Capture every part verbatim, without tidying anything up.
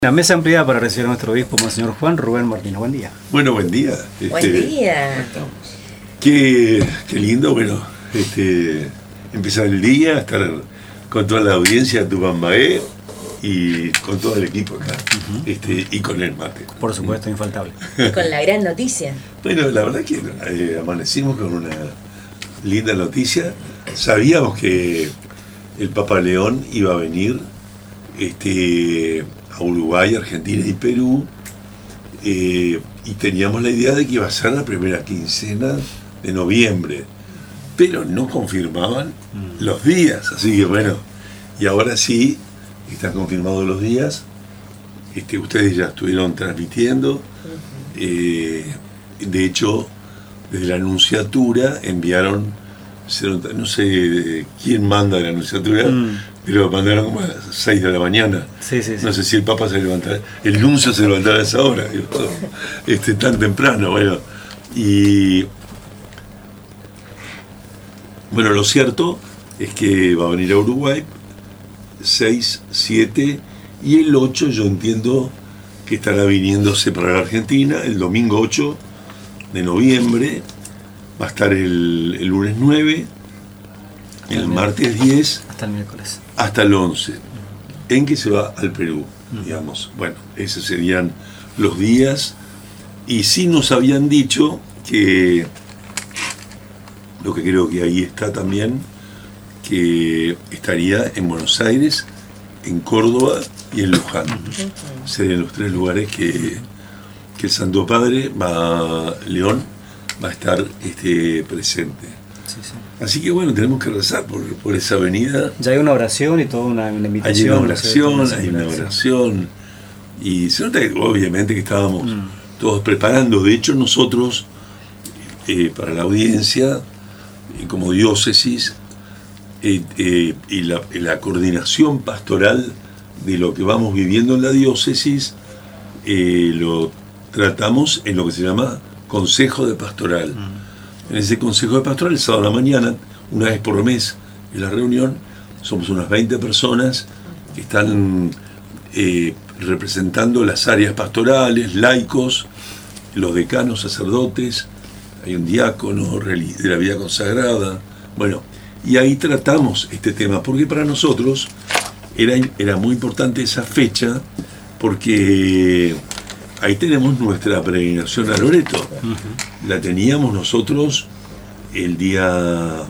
La mesa ampliada para recibir a nuestro obispo, Monseñor Juan Rubén Martínez. Buen día. Bueno, buen día. Este, buen día. Qué, qué lindo, bueno, este, empezar el día, estar con toda la audiencia de Tupambaé y con todo el equipo acá, uh-huh. este, y con el mate. Por supuesto, infaltable. Con la gran noticia. Bueno, la verdad que eh, amanecimos con una linda noticia. Sabíamos que el Papa León iba a venir este, a Uruguay, Argentina y Perú, eh, y teníamos la idea de que iba a ser la primera quincena de noviembre, pero no confirmaban mm. los días, así que bueno, y ahora sí están confirmados los días. Este, ustedes ya estuvieron transmitiendo, uh-huh. eh, de hecho desde la Nunciatura enviaron, no sé quién manda la Nunciatura, mm. pero mandaron como a las seis de la mañana. Sí, sí, sí. No sé si el Papa se levantaba, el nuncio se levantaba a esa hora, digo, este, tan temprano, bueno. Y bueno, lo cierto es que va a venir a Uruguay seis, siete y el ocho, yo entiendo que estará viniéndose para la Argentina el domingo ocho de noviembre. Va a estar el, el lunes nueve, el, el martes diez, hasta el miércoles. Hasta el once, en que se va al Perú, uh-huh. digamos. Bueno, esos serían los días. Y sí nos habían dicho que, lo que creo que ahí está también, que estaría en Buenos Aires, en Córdoba y en Luján. Uh-huh. Serían los tres lugares que, que el Santo Padre va, León, va a estar este, presente. Sí, sí. Así que bueno, tenemos que rezar por, por esa venida. Ya hay una oración y toda una, una invitación. Hay una oración, ¿no? hay una oración. Y se nota que obviamente que estábamos mm. todos preparando. De hecho, nosotros, eh, para la audiencia, eh, como diócesis, eh, eh, y la, la coordinación pastoral de lo que vamos viviendo en la diócesis, eh, lo tratamos en lo que se llama Consejo de Pastoral. Mm. En ese Consejo de Pastoral, el sábado a la mañana, una vez por mes, en la reunión, somos unas veinte personas que están eh, representando las áreas pastorales, laicos, los decanos, sacerdotes, hay un diácono de la vida consagrada, bueno, y ahí tratamos este tema, porque para nosotros era, era muy importante esa fecha, porque ahí tenemos nuestra peregrinación a Loreto. Uh-huh. La teníamos nosotros el día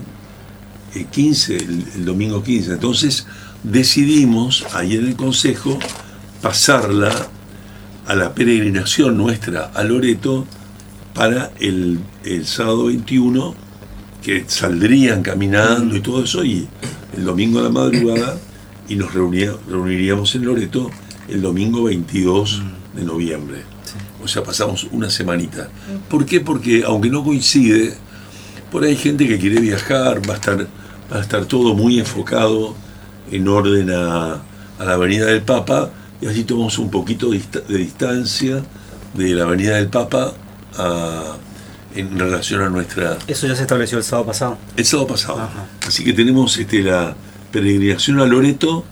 quince, el, el domingo quince. Entonces decidimos, ahí en el Consejo, pasarla a la peregrinación nuestra a Loreto para el, el sábado veintiuno, que saldrían caminando y todo eso, y el domingo a la madrugada, y nos reunia, reuniríamos en Loreto el domingo veintidós uh-huh. de noviembre. Sí. O sea, pasamos una semanita. ¿Por qué? Porque aunque no coincide, por ahí hay gente que quiere viajar, va a estar, va a estar todo muy enfocado en orden a, a la Avenida del Papa, y así tomamos un poquito de, de distancia de la Avenida del Papa a, en relación a nuestra... Eso ya se estableció el sábado pasado. El sábado pasado. Ajá. Así que tenemos este, la peregrinación a Loreto,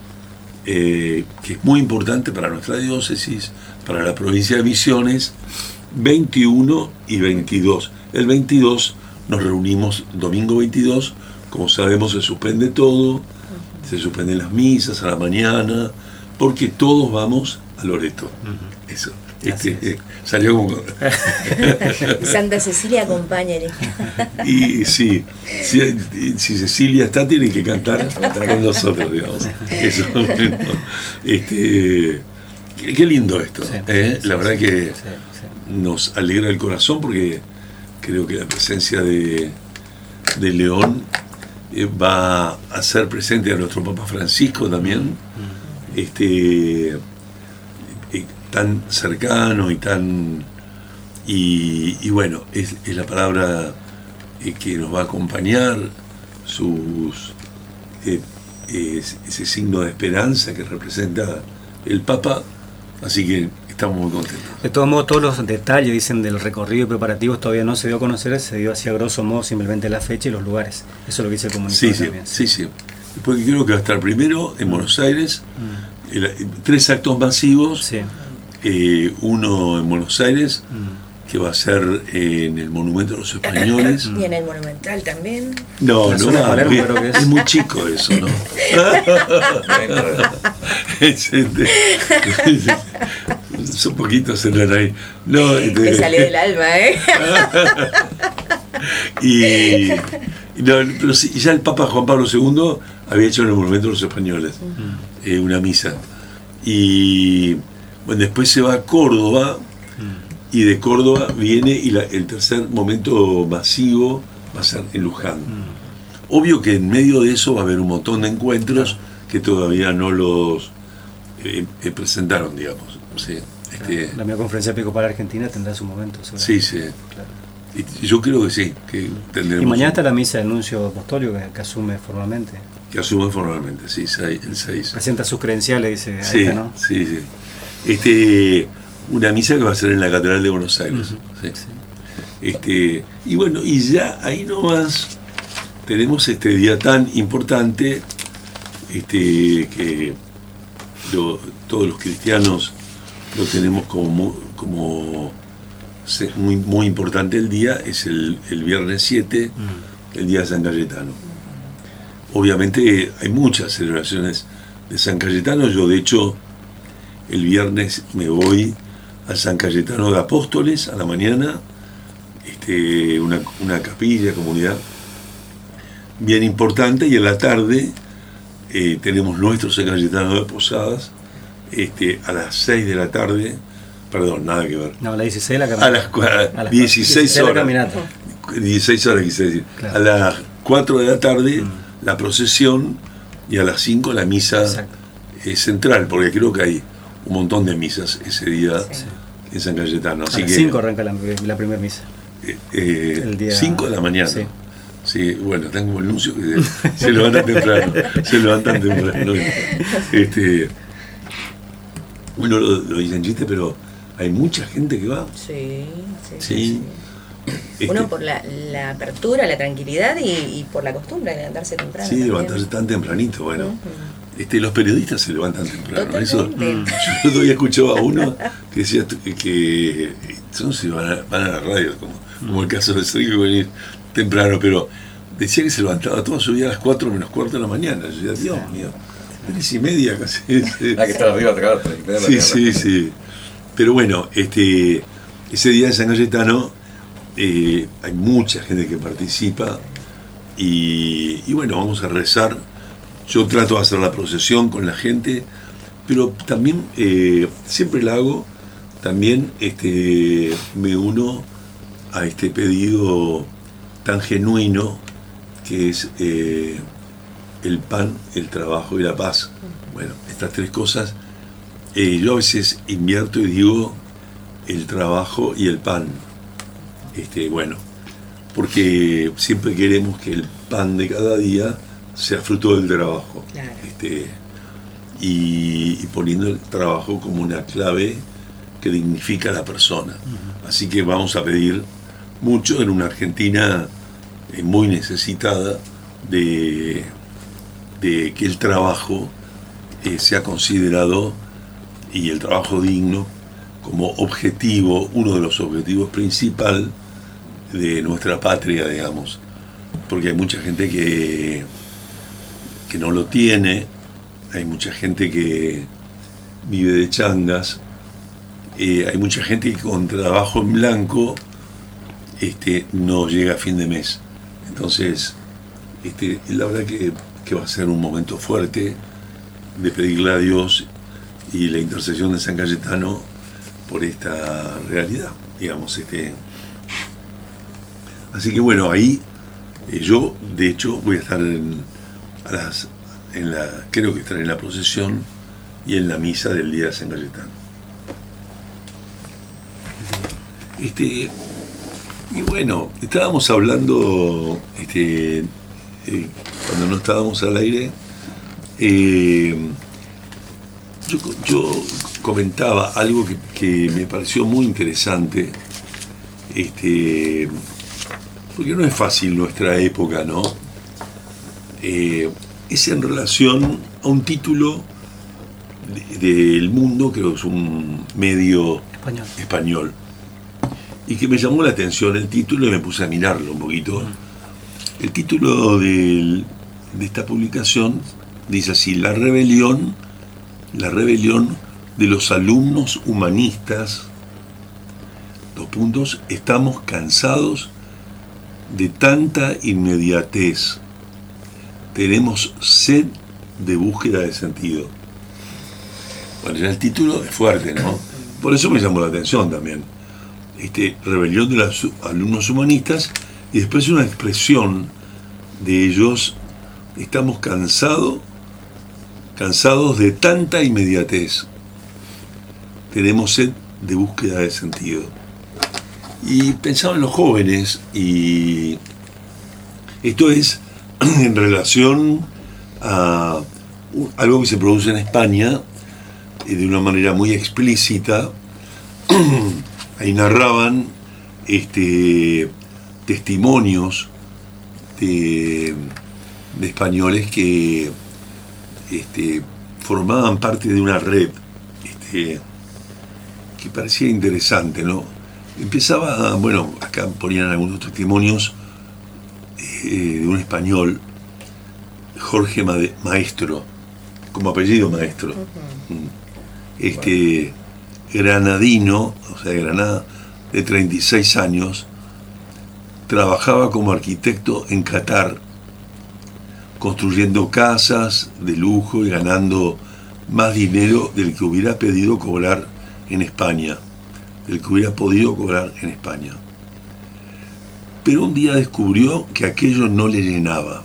Eh, que es muy importante para nuestra diócesis, para la provincia de Misiones, veintiuno y veintidós. El veintidós nos reunimos domingo veintidós, como sabemos se suspende todo, uh-huh. se suspenden las misas a la mañana, porque todos vamos a Loreto. Uh-huh. Eso. Este, eh, salió como... Santa Cecilia acompaña. Y sí, si, si Cecilia está, tiene que cantar con nosotros, digamos. Eso, bueno, este, qué, qué lindo esto. Sí, ¿eh? sí, la verdad sí, que sí, sí. nos alegra el corazón, porque creo que la presencia de, de León eh, va a ser presente a nuestro Papa Francisco también. Mm. Este... tan cercano y tan y, y bueno, es, es la palabra eh, que nos va a acompañar, sus eh, es, ese signo de esperanza que representa el Papa, así que estamos muy contentos. De todos modos, todos los detalles, dicen, del recorrido y preparativos todavía no se dio a conocer, se dio así a grosso modo simplemente la fecha y los lugares. Eso es lo que dice el comunicado. Sí, sí, sí, sí. Porque creo que va a estar primero en Buenos Aires, mm. el, tres actos masivos, Sí. eh, uno en Buenos Aires, Mm. que va a ser eh, en el Monumento a los Españoles. Y en el Monumental también. No, La no, zona de va, Palermo es, creo que es. es muy chico eso, ¿no? Este, son poquitos en la ahí. No, este, Me salió del alma, ¿eh? y, y no, pero sí, ya el Papa Juan Pablo segundo había hecho en el Monumento a los Españoles Mm. eh, una misa. Y bueno, después se va a Córdoba, Mm. y de Córdoba viene y la- el tercer momento masivo va a ser en Luján. Mm. Obvio que en medio de eso va a haber un montón de encuentros que todavía no los eh, eh, presentaron, digamos. Sí, este, La mía conferencia Pico para Argentina tendrá su momento. sí, seguramente. sí. Claro. Y yo creo que sí, que tendremos Y mañana está un- la misa del nuncio apostólico que, que asume formalmente. que asumen formalmente, sí, seis- el seis. Presenta sus credenciales, dice. ahí Sí, está, ¿no? sí, sí. Este, una misa que va a ser en la Catedral de Buenos Aires. Ujú, Sí. sí. Este, y bueno, y ya ahí nomás tenemos este día tan importante, este, que lo- todos los cristianos lo tenemos como, mu- como se- muy, muy importante el día, es el, el viernes siete, Mm. el día de San Cayetano. Obviamente hay muchas celebraciones de San Cayetano. Yo, de hecho, el viernes me voy a San Cayetano de Apóstoles a la mañana, este, una, una capilla, comunidad bien importante, y en la tarde eh, tenemos nuestro San Cayetano de Posadas, este, a las seis de la tarde, perdón, nada que ver, No, la dieciséis la a caminata. las cua- A las dieciséis la horas. caminata. dieciséis horas quise decir. Claro. A las cuatro de la tarde Mm. la procesión, y a las cinco la misa Exacto. eh, central, porque creo que hay un montón de misas ese día Sí. en San Cayetano. A Así las que cinco arranca la, la primera misa. eh, eh, El día- cinco de la mañana. Sí. Sí, bueno, están como el nuncio que se, se levantan temprano. Se levantan temprano. Este, bueno, lo, lo dicen chiste, pero hay mucha gente que va. Sí, sí. Sí. Este, Uno por la, la apertura, la tranquilidad y, y por la costumbre de levantarse temprano. Sí, también. levantarse tan tempranito, bueno. Ujú. Este, los periodistas se levantan temprano. Eso, Totalmente. yo el otro día escuchaba a uno que decía que, que son si van a, van a la radio, como, como el caso de Sergio, venir temprano, pero decía que se levantaba toda su vida a las cuatro menos cuarto de la mañana. Yo decía, Dios mío, tres y media casi. Sí, Hay que estar arriba, tragar, sí, sí, sí. Pero bueno, este, ese día de San Cayetano eh, hay mucha gente que participa y, y bueno, vamos a rezar. Yo trato de hacer la procesión con la gente, pero también eh, siempre la hago, también este, me uno a este pedido tan genuino que es eh, el pan, el trabajo y la paz. Bueno, estas tres cosas, eh, yo a veces invierto y digo el trabajo y el pan. Este, bueno, porque siempre queremos que el pan de cada día sea fruto del trabajo. Claro. Este, y, y poniendo el trabajo como una clave que dignifica a la persona. Así que vamos a pedir mucho en una Argentina eh, muy necesitada de, de que el trabajo eh, sea considerado, y el trabajo digno, como objetivo, uno de los objetivos principales de nuestra patria, digamos. Porque hay mucha gente que, que no lo tiene, hay mucha gente que vive de changas, eh, hay mucha gente que con trabajo en blanco este, no llega a fin de mes. Entonces, este, la verdad que, que va a ser un momento fuerte de pedirle a Dios y la intercesión de San Cayetano por esta realidad, digamos. Este. Así que bueno, ahí eh, yo, de hecho, voy a estar en, a las, en la, creo que estaré en la procesión y en la misa del día de San Cayetano. Este, y bueno, estábamos hablando, este, eh, cuando no estábamos al aire, eh, yo, yo comentaba algo que, que me pareció muy interesante, este, porque no es fácil nuestra época, ¿no? Eh, es en relación a un título del Mundo, creo que es un medio Español. español, y que me llamó la atención el título y me puse a mirarlo un poquito. El título del, de esta publicación dice así: La rebelión, la rebelión de los alumnos humanistas, dos puntos, estamos cansados de tanta inmediatez, tenemos sed de búsqueda de sentido. Bueno, ya el título es fuerte, ¿no? Por eso me llamó la atención también. Este, rebelión de los alumnos humanistas, y después una expresión de ellos: estamos cansados, cansados de tanta inmediatez, tenemos sed de búsqueda de sentido. Y pensaba en los jóvenes, y esto es en relación a algo que se produce en España eh, de una manera muy explícita. Ahí narraban este, testimonios de, de españoles que este, formaban parte de una red este, que parecía interesante, ¿no? Empezaba, bueno, acá ponían algunos testimonios eh, de un español, Jorge Maestro, como apellido Maestro, uh-huh. este granadino, o sea, de Granada, de treinta y seis años, trabajaba como arquitecto en Qatar, construyendo casas de lujo y ganando más dinero del que hubiera pedido cobrar en España, del que hubiera podido cobrar en España. Pero un día descubrió que aquello no le llenaba.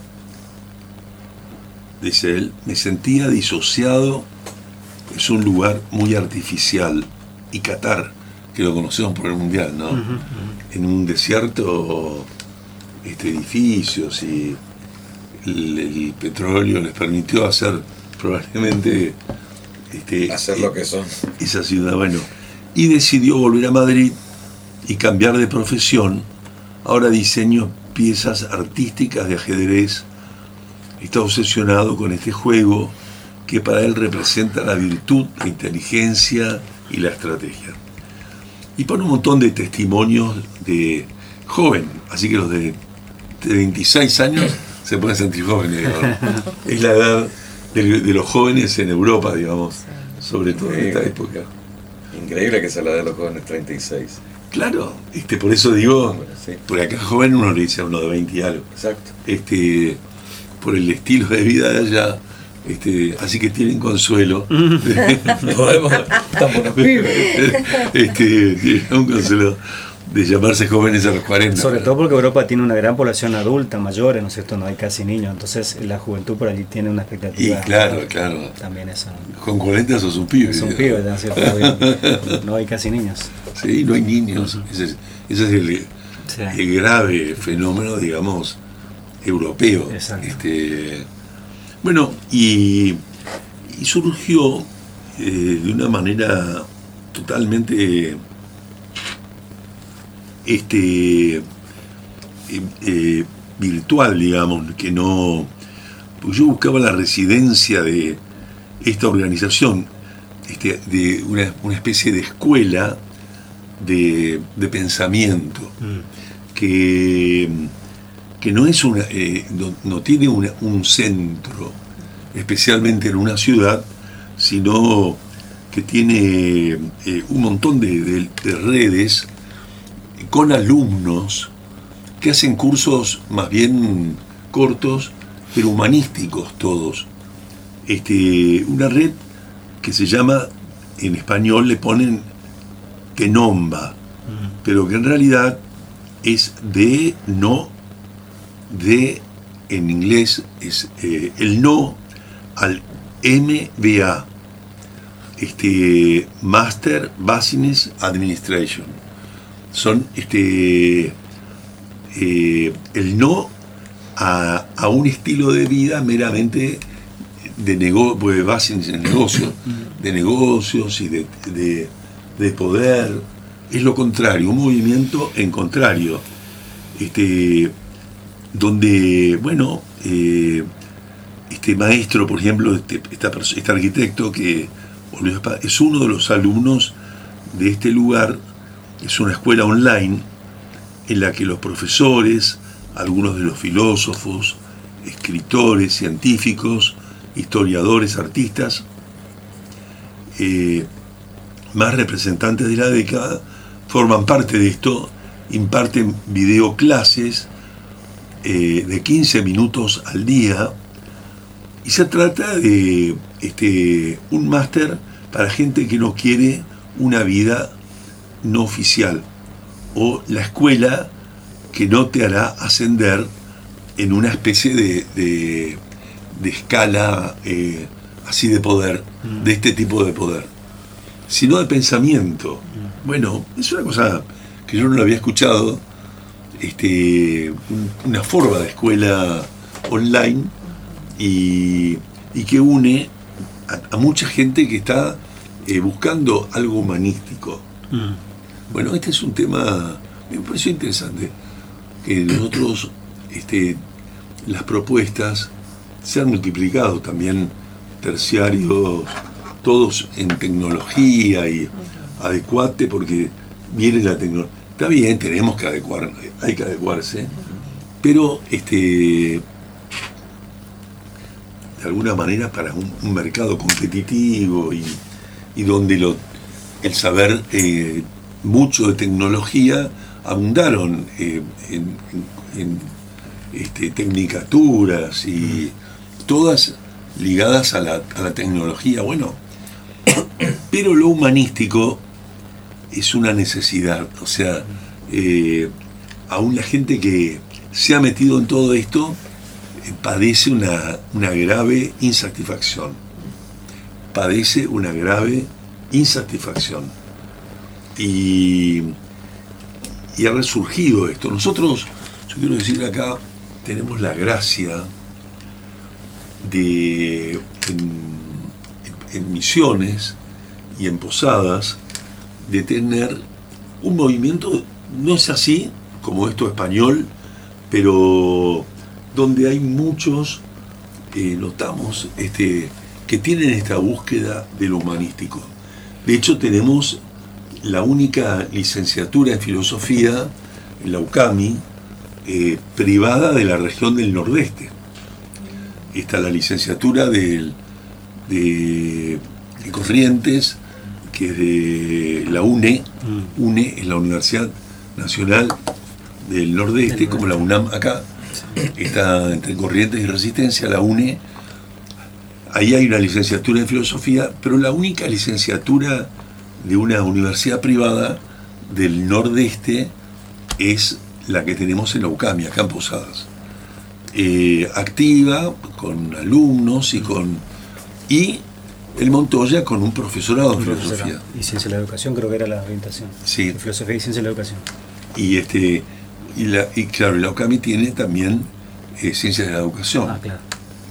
Dice él: me sentía disociado, es un lugar muy artificial. Y Qatar, que lo conocemos por el Mundial, ¿no? Uh-huh, uh-huh. En un desierto, este, edificios, y el, el petróleo les permitió hacer probablemente este, hacer lo que son. Esa ciudad, bueno. Y decidió volver a Madrid y cambiar de profesión. Ahora diseña piezas artísticas de ajedrez. Está obsesionado con este juego que para él representa la virtud, la inteligencia y la estrategia. Y pone un montón de testimonios de joven, así que los de treinta y seis años se pueden sentir jóvenes, digamos. Es la edad de, de los jóvenes en Europa, digamos, sobre todo en esta época. Increíble que sea la edad de los jóvenes, treinta y seis. Claro, este, por eso digo, bueno, sí. Por acá joven uno le dice a uno de veinte y algo. Exacto. Este, por el estilo de vida de allá. Este, así que tienen consuelo. Podemos, estamos unos pibes. Este, tienen un consuelo de llamarse jóvenes a los cuarenta. Sobre todo porque Europa tiene una gran población adulta, mayores, ¿no es cierto? No hay casi niños, entonces la juventud por allí tiene una expectativa. Y claro, claro. También eso. Con cuarenta sos un pibe. Son pibes, ¿no es cierto? No hay casi niños. Sí, no hay niños. Ese es, ese es el, sí. el grave fenómeno, digamos, europeo. Exacto. Este, bueno, y, y surgió eh, de una manera totalmente este, eh, eh, virtual, digamos, que no... Pues yo buscaba la residencia de esta organización, este, de una, una especie de escuela de, de pensamiento, mm. que... que no es una, eh, no, no tiene una, un centro, especialmente en una ciudad, sino que tiene eh, un montón de, de, de redes con alumnos que hacen cursos más bien cortos, pero humanísticos todos. Este, una red que se llama, en español le ponen Tenomba, uh-huh. pero que en realidad es de no de, en inglés, es eh, el no al M B A, este, Master Business Administration. Son este, eh, el no a, a un estilo de vida meramente de negocio, pues business en negocio, de negocios y de, de, de poder. Es lo contrario, un movimiento en contrario. Este, donde, bueno, eh, este maestro, por ejemplo, este, esta, este arquitecto que Oliva Espada, es uno de los alumnos de este lugar. Es una escuela online en la que los profesores, algunos de los filósofos, escritores, científicos, historiadores, artistas, eh, más representantes de la década, forman parte de esto, imparten videoclases eh, de quince minutos al día, y se trata de este, un máster para gente que no quiere una vida no oficial, o la escuela que no te hará ascender en una especie de, de, de escala eh, así de poder, de este tipo de poder, sino de pensamiento. Bueno, es una cosa que yo no lo había escuchado, este, un, una forma de escuela online y, y que une a, a mucha gente que está eh, buscando algo humanístico. Mm. Bueno, este es un tema, me pareció interesante, que nosotros, este, las propuestas se han multiplicado también, terciarios, todos en tecnología y adecuate, porque viene la tecnología. Está bien, tenemos que adecuar, hay que adecuarse, pero este, de alguna manera para un, un mercado competitivo y, y donde lo, el saber eh, mucho de tecnología abundaron eh, en, en, en este, tecnicaturas y todas ligadas a la, a la tecnología. Bueno, pero lo humanístico es una necesidad. O sea, eh, aún la gente que se ha metido en todo esto eh, padece una, una grave insatisfacción. Padece una grave insatisfacción. Y, y ha resurgido esto. Nosotros, yo quiero decir acá, tenemos la gracia de, en, en Misiones y en Posadas, de tener un movimiento, no es así como esto español, pero donde hay muchos, eh, notamos, este, que tienen esta búsqueda de lo humanístico. De hecho, tenemos la única licenciatura en filosofía en la UCAMI, eh, privada de la región del Nordeste. Está la licenciatura de, de, de Corrientes, que es de la UNE. Mm. UNE es la Universidad Nacional del Nordeste, como la UNAM acá. Está entre Corrientes y Resistencia, la UNE. Ahí hay una licenciatura en filosofía, pero la única licenciatura de una universidad privada del Nordeste es la que tenemos en la UCAMI, acá en Posadas. Eh, activa, con alumnos y con... y el Montoya con un profesorado en filosofía. Y ciencia de la educación, creo que era la orientación. Sí. De filosofía y ciencia de la educación. Y este y, la, y claro, la UCAMI tiene también eh, ciencias de la educación. Ah, claro.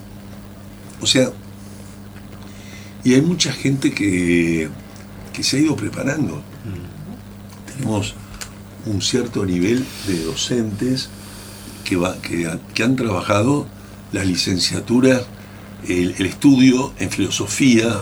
O sea, y hay mucha gente que, que se ha ido preparando. Mm. Tenemos un cierto nivel de docentes que, va, que, que han trabajado las licenciaturas, el, el estudio en filosofía.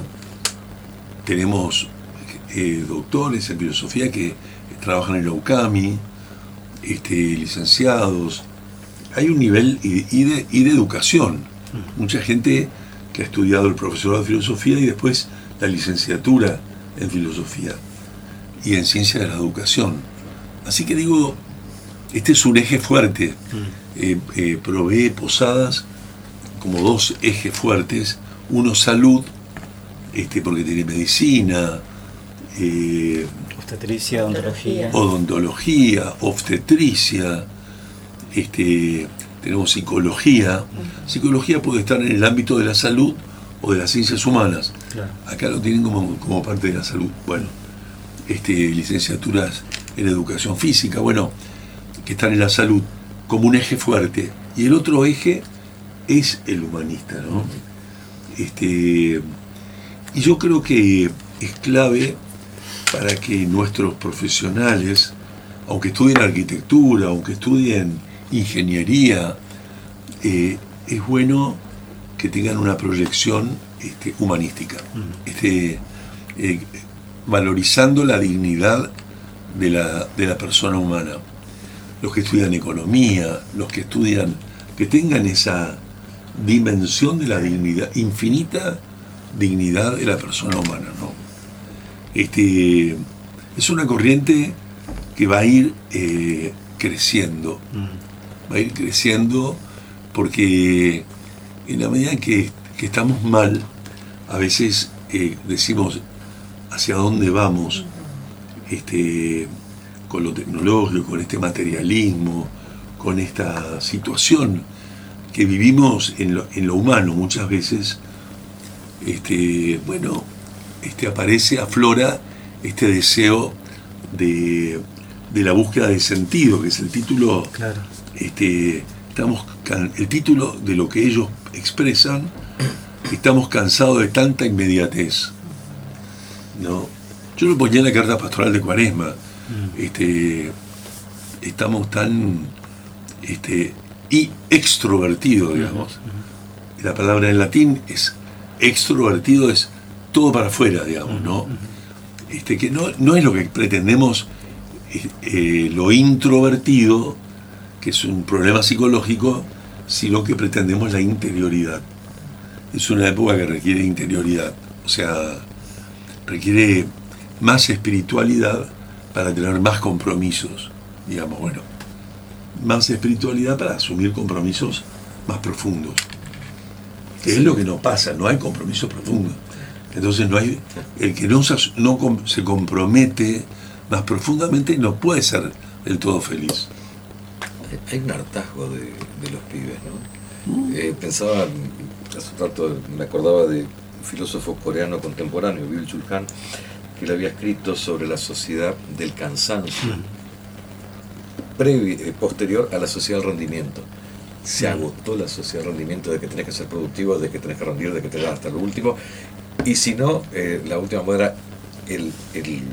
Tenemos eh, doctores en filosofía que trabajan en la UCAMI, este, licenciados. Hay un nivel y, y, de, y de educación. Mucha gente que ha estudiado el profesorado de filosofía y después la licenciatura en filosofía y en ciencia de la educación. Así que digo, este es un eje fuerte. Eh, eh, provee Posadas como dos ejes fuertes. Uno, salud, este, porque tiene medicina, eh, obstetricia, odontología, odontología, obstetricia, este, tenemos psicología. Uh-huh. Psicología puede estar en el ámbito de la salud o de las ciencias humanas. Claro. Acá lo tienen como, como parte de la salud. Bueno, este, licenciaturas en educación física, bueno, que están en la salud como un eje fuerte. Y el otro eje es el humanista, ¿no? Este, y yo creo que es clave para que nuestros profesionales, aunque estudien arquitectura, aunque estudien ingeniería, eh, es bueno que tengan una proyección este, humanística. Este, eh, valorizando la dignidad de la, de la persona humana. Los que estudian economía, los que estudian, que tengan esa dimensión de la dignidad, infinita dignidad de la persona humana, ¿no? Este, es una corriente que va a ir eh, creciendo, va a ir creciendo porque en la medida en que, que estamos mal, a veces eh, decimos hacia dónde vamos, este, con lo tecnológico, con este materialismo, con esta situación que vivimos en lo, en lo humano muchas veces. Este, bueno, este, aparece, aflora este deseo de, de la búsqueda de sentido, que es el título, claro. este, estamos, el título de lo que ellos expresan. Estamos cansados de tanta inmediatez, ¿no? Yo lo ponía en la carta pastoral de Cuaresma. Mm. Este, estamos tan este, y extrovertidos, digamos. Mm. La palabra en latín es extrovertido, es todo para afuera, digamos, ¿no? Este, que no, no es lo que pretendemos, eh, lo introvertido, que es un problema psicológico, sino que pretendemos la interioridad. Es una época que requiere interioridad, o sea, requiere más espiritualidad para tener más compromisos, digamos, bueno, más espiritualidad para asumir compromisos más profundos. Que es lo que nos pasa, no hay compromisos profundos. Entonces no hay, el que no se, no se compromete más profundamente no puede ser del todo feliz. Hay un hartazgo de, de los pibes, ¿no? Mm. Eh, pensaba, hace rato me acordaba de un filósofo coreano contemporáneo, Byung-Chul Han, que le había escrito sobre la sociedad del cansancio, mm. previ, eh, posterior a la sociedad del rendimiento. Se agotó la sociedad del rendimiento de que tenés que ser productivo, de que tenés que rendir, de que tenés hasta lo último. Y si no, eh, la última moda era el, el,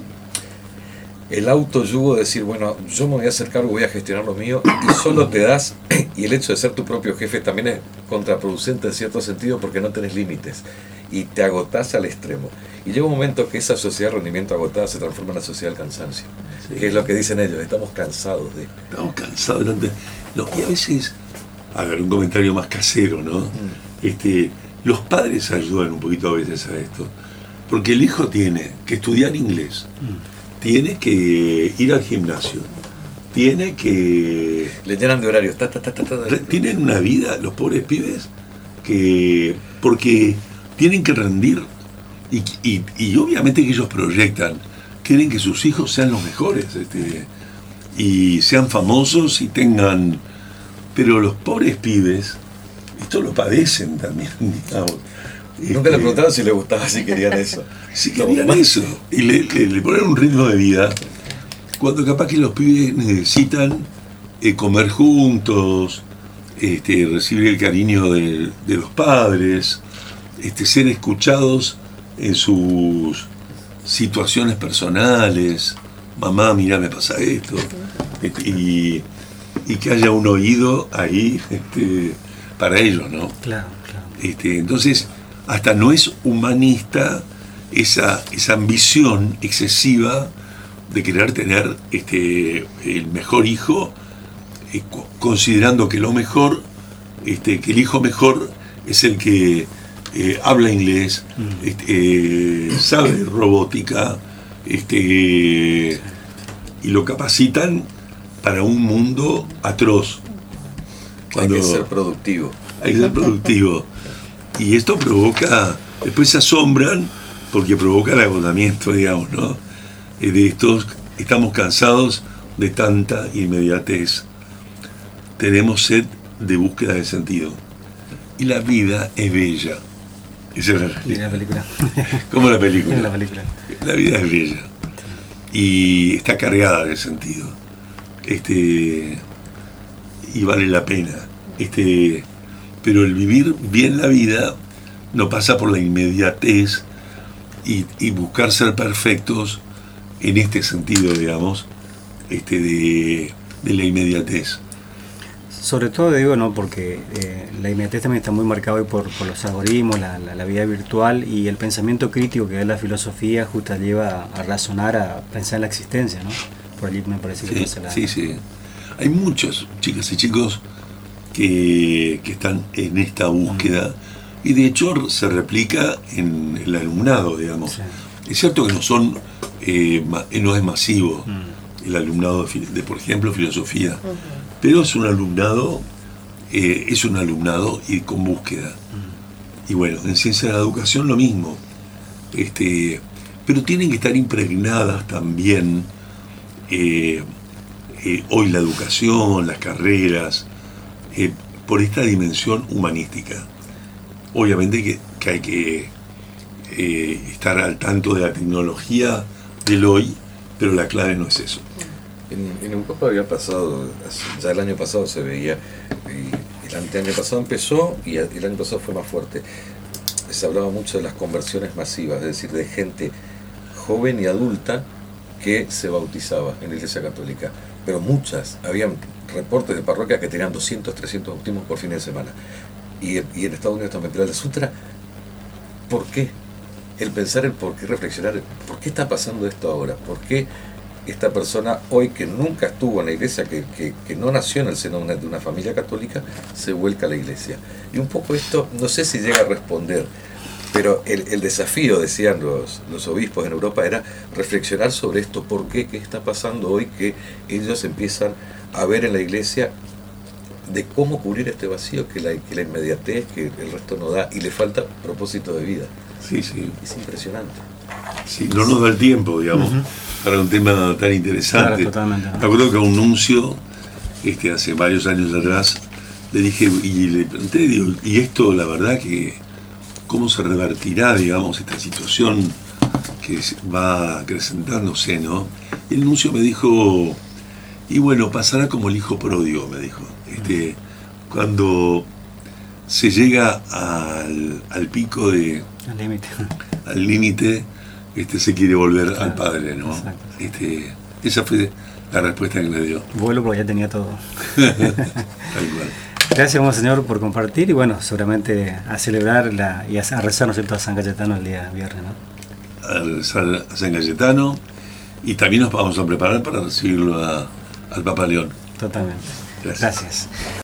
el autoyugo de decir, bueno, yo me voy a hacer cargo, voy a gestionar lo mío, y solo te das, y el hecho de ser tu propio jefe también es contraproducente en cierto sentido porque no tenés límites, y te agotás al extremo. Y llega un momento que esa sociedad de rendimiento agotada se transforma en la sociedad del cansancio, sí. Que es lo que dicen ellos, estamos cansados de... Estamos cansados, no, no, y a veces... A ver, un comentario más casero, ¿no? Mm. Este, los padres ayudan un poquito a veces a esto, porque el hijo tiene que estudiar inglés, mm. tiene que ir al gimnasio, tiene que... Le llenan de horarios, ta, ta, ta, ta, ta, ta. Tienen una vida, los pobres pibes, que porque tienen que rendir, y, y, y obviamente que ellos proyectan, quieren que sus hijos sean los mejores, este, y sean famosos y tengan... Pero los pobres pibes, esto lo padecen también, digamos. Nunca este, le preguntaron si les gustaba, si querían eso. Si querían no, eso. Y le, le, le ponen un ritmo de vida. Cuando capaz que los pibes necesitan eh, comer juntos, este, recibir el cariño de, de los padres, este, ser escuchados en sus situaciones personales. Mamá, mira, me pasa esto. Este, y... y que haya un oído ahí este, para ellos, ¿no? Claro, claro. Este, entonces, hasta no es humanista esa, esa ambición excesiva de querer tener este, el mejor hijo, eh, considerando que lo mejor, este, que el hijo mejor es el que eh, habla inglés, mm. este, eh, sabe robótica, este, y lo capacitan para un mundo atroz. Cuando hay que ser productivo. Hay que ser productivo. Y esto provoca, después se asombran porque provoca el agotamiento, digamos, ¿no? De estos, estamos cansados de tanta inmediatez. Tenemos sed de búsqueda de sentido. Y la vida es bella. Esa es la realidad. La película. ¿Cómo la película? La película. La vida es bella. Y está cargada de sentido. Este, y vale la pena. Este, pero el vivir bien la vida no pasa por la inmediatez y, y buscar ser perfectos en este sentido, digamos, este, de, de la inmediatez. Sobre todo digo, no, porque eh, la inmediatez también está muy marcada hoy por, por los algoritmos, la, la, la vida virtual, y el pensamiento crítico que da la filosofía justo lleva a, a razonar, a pensar en la existencia, ¿no? Por allí me parece que sí, pasa la... sí, sí. Hay muchos chicas y chicos que, que están en esta búsqueda, mm. y de hecho se replica en el alumnado, digamos. Sí. Es cierto que no son, eh, no es masivo mm. el alumnado de, de, por ejemplo, filosofía, uh-huh. pero es un alumnado, eh, es un alumnado y con búsqueda. Uh-huh. Y bueno, en ciencia de la educación lo mismo. Este, pero tienen que estar impregnadas también eh, eh, hoy la educación, las carreras, eh, por esta dimensión humanística. Obviamente que, que hay que eh, estar al tanto de la tecnología del hoy, pero la clave no es eso. En, en Europa había pasado, ya el año pasado se veía, y el año pasado empezó y el año pasado fue más fuerte. Se hablaba mucho de las conversiones masivas, es decir, de gente joven y adulta que se bautizaba en la Iglesia Católica, pero muchas, habían reportes de parroquias que tenían doscientos, trescientos bautismos por fin de semana. Y, y en Estados Unidos también, pero el sutra, ¿por qué? El pensar el por qué, reflexionar, ¿por qué está pasando esto ahora? ¿Por qué esta persona hoy que nunca estuvo en la iglesia, que, que, que no nació en el seno de una, de una familia católica, se vuelca a la iglesia? Y un poco esto, no sé si llega a responder, pero el, el desafío, decían los, los obispos en Europa, era reflexionar sobre esto, por qué, qué está pasando hoy, que ellos empiezan a ver en la iglesia de cómo cubrir este vacío que la, que la inmediatez, que el resto no da, y le falta propósito de vida. Sí, sí. Es impresionante. Sí, no nos da el tiempo, digamos, uh-huh. para un tema tan interesante. Claro, totalmente. Me acuerdo que a un nuncio, este, hace varios años atrás, le dije, y le pregunté, digo, y esto, la verdad que, ¿cómo se revertirá, digamos, esta situación que va acrecentándose, ¿no? Y el nuncio me dijo, y bueno, pasará como el hijo pródigo, me dijo. Este, cuando se llega al, al pico de... Al límite. Al límite, este, se quiere volver claro, al padre, ¿no? Este, esa fue la respuesta que me dio. Vuelo porque ya tenía todo. Tal cual. Gracias, monseñor, por compartir y bueno, seguramente a celebrar la, y a, a rezar, ¿no es cierto?, a San Cayetano el día viernes, ¿no? A rezar a San Cayetano y también nos vamos a preparar para recibirlo a, al Papa León. Totalmente. Gracias. Gracias.